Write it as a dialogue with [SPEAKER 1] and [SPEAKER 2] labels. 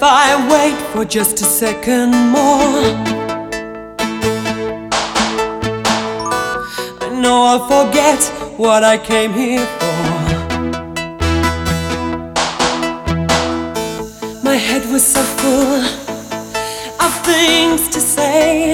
[SPEAKER 1] I wait for just a second more, I know I'll forget what I came here for. My head was so full of things to say,